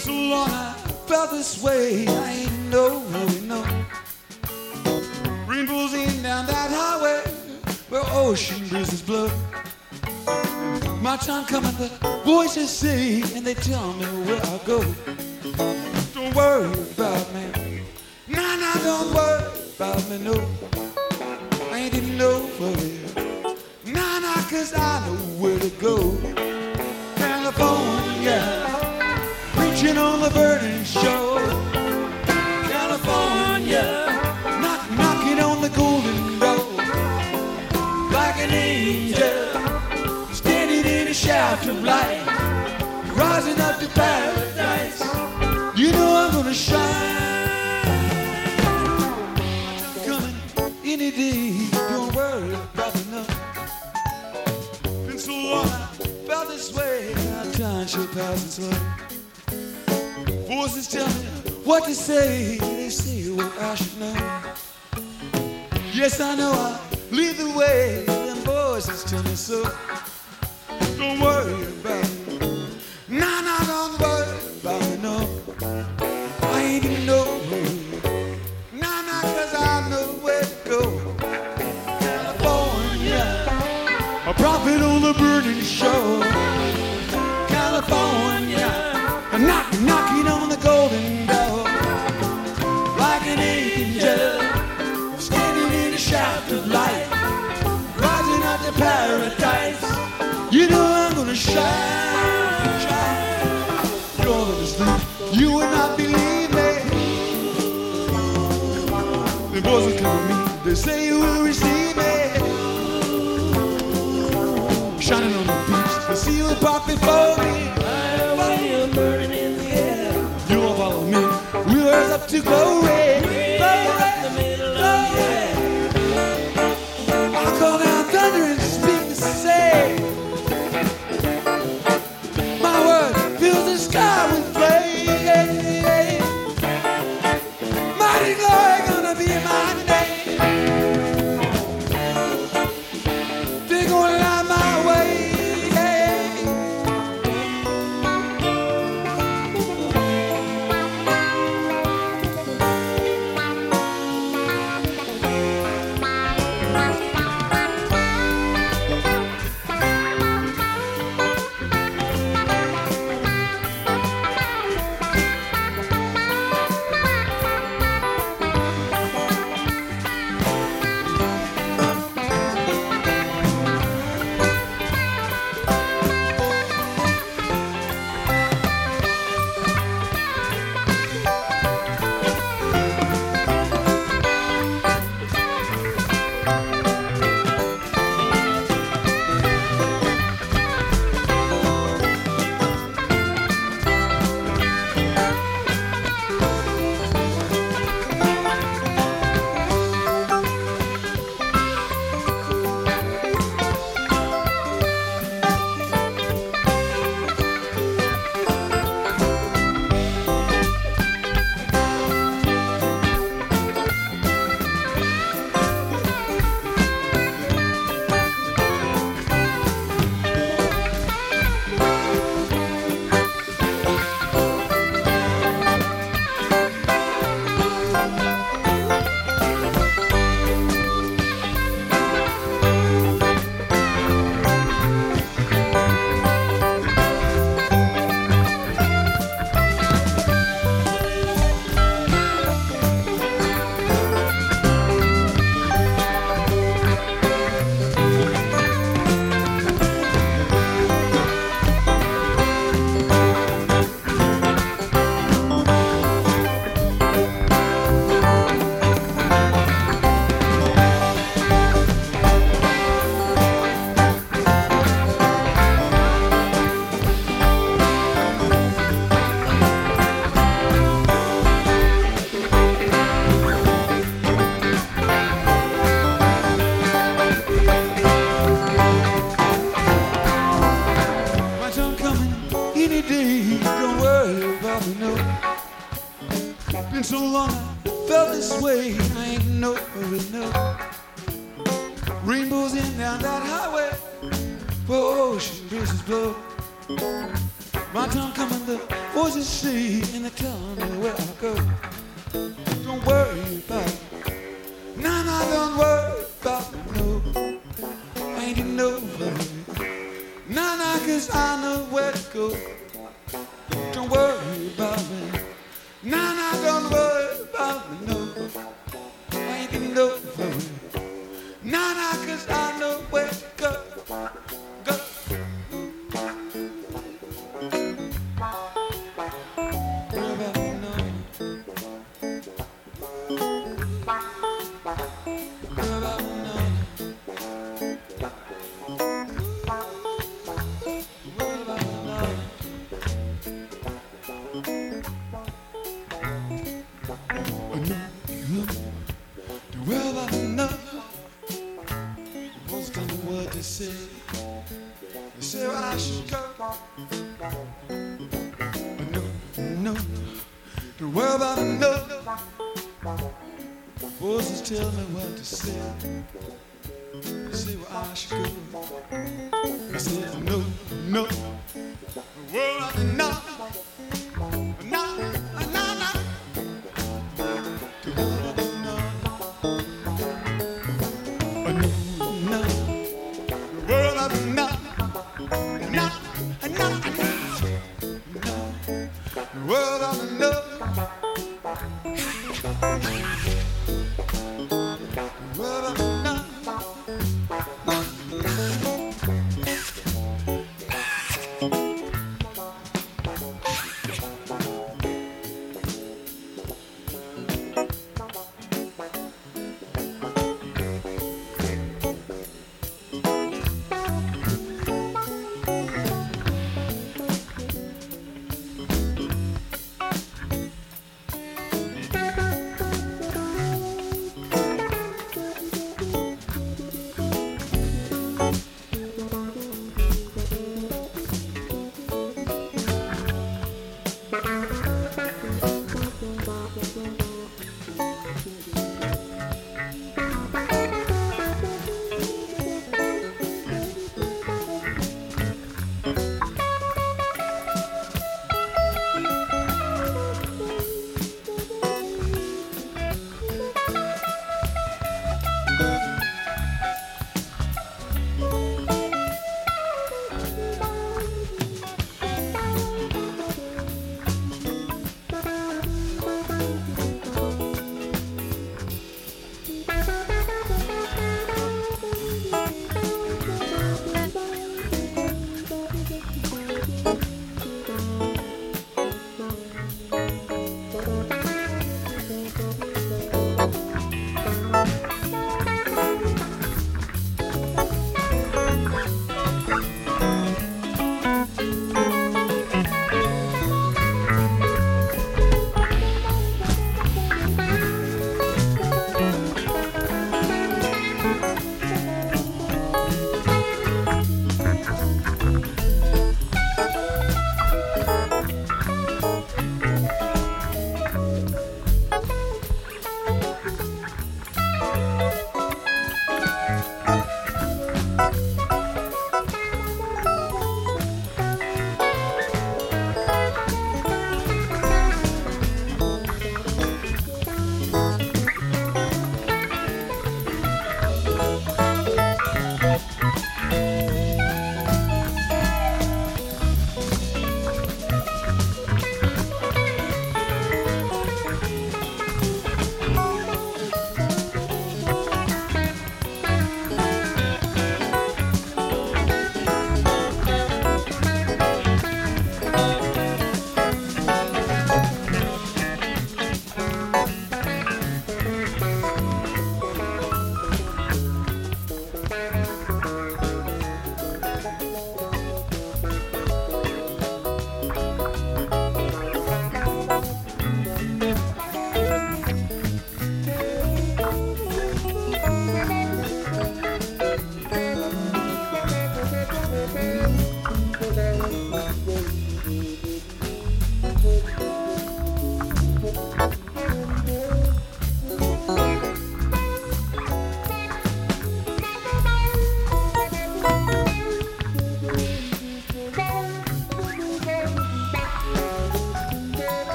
so long I felt this way. I ain't no. Rainbows in down that highway where ocean breezes blow. My time coming, the voices sing and they tell me where I go. Don't worry about me. Nah, don't worry about me, no. I ain't even know for real. Nah, cause I know where to go. California, preaching on the burning shore. California, knocking on the golden door. Like an angel, standing in a shaft of light, rising up to paradise. You know I'm gonna shine. Coming any day, don't worry about me, no. Been so long I felt this way. Our time shall pass and slow. Voices tell me what to say. They say what I should know. Yes, I know I lead the way. Them voices tell me so. Don't worry about me. Nah, don't worry about me, no. I ain't even know where. Nah, cause I know where to go. California, a prophet on the burning shore. California, knocking on the golden door. Like an angel, standing in a shaft of light, rising up to paradise. You know I'm gonna shine, shine. You're gonna sleep, you will not believe me. The boys will come to me, they say you will receive me. Shining on the beach, the sea will pop before me. Fire burning in the air. You will follow me, we'll rise up to glory. Glory, in the middle of the air. I'll call down thunder and speak to say. My word fills the sky with flame. Mighty glory gonna be my name. They're gonna light my way. Been so long I felt this way. I ain't know where it no. Rainbows in down that highway where ocean breezes blow. My time coming, the voices say, and they tell me where I go. Don't worry about it. Nah, nah, don't worry about me, no. I ain't in no hurry. Nah, nah, 'cause I know where to go. Don't worry about me. Nah, nah, don't worry about me, no. I ain't in no hurry. Nah, nah, 'cause I know where to go. Go. Well, I know most of the word they say where I should go. No, the world I know. Voices tell me what to say. They say where I should go. I say no, the world I know.